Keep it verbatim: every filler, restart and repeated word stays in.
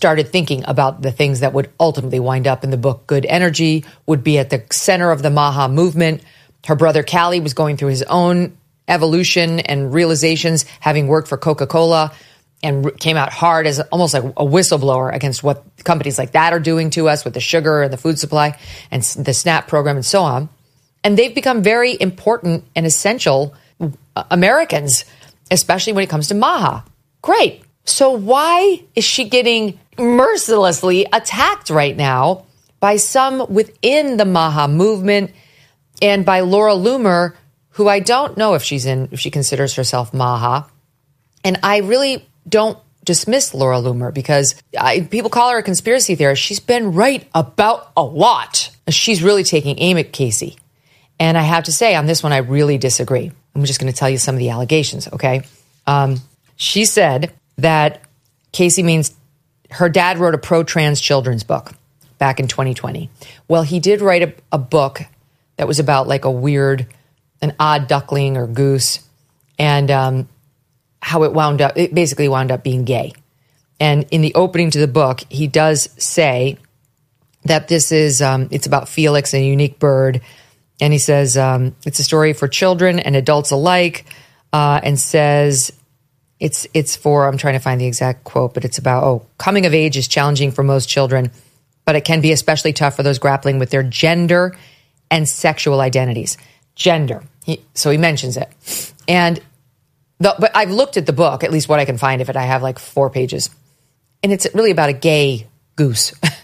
started thinking about the things that would ultimately wind up in the book. Good Energy would be at the center of the Maha movement. Her brother Callie was going through his own evolution and realizations, having worked for Coca-Cola, and came out hard as almost like a whistleblower against what companies like that are doing to us with the sugar and the food supply and the SNAP program and so on. And they've become very important and essential Americans, especially when it comes to Maha. Great. So why is she getting mercilessly attacked right now by some within the Maha movement and by Laura Loomer, who I don't know if she's in, if she considers herself Maha. And I really don't dismiss Laura Loomer because I, people call her a conspiracy theorist. She's been right about a lot. She's really taking aim at Casey. And I have to say, on this one, I really disagree. I'm just going to tell you some of the allegations, okay? Um, she said that Casey means her dad wrote a pro-trans children's book back in twenty twenty. Well, he did write a, a book that was about like a weird, an odd duckling or goose, and um, how it wound up, it basically wound up being gay. And in the opening to the book, he does say that this is, um, it's about Felix, a unique bird. And he says um, it's a story for children and adults alike, uh, and says it's it's for, I'm trying to find the exact quote, but it's about, oh, coming of age is challenging for most children, but it can be especially tough for those grappling with their gender and sexual identities. Gender. He, so he mentions it. And the, but I've looked at the book, at least what I can find of it. I have like four pages. And it's really about a gay goose.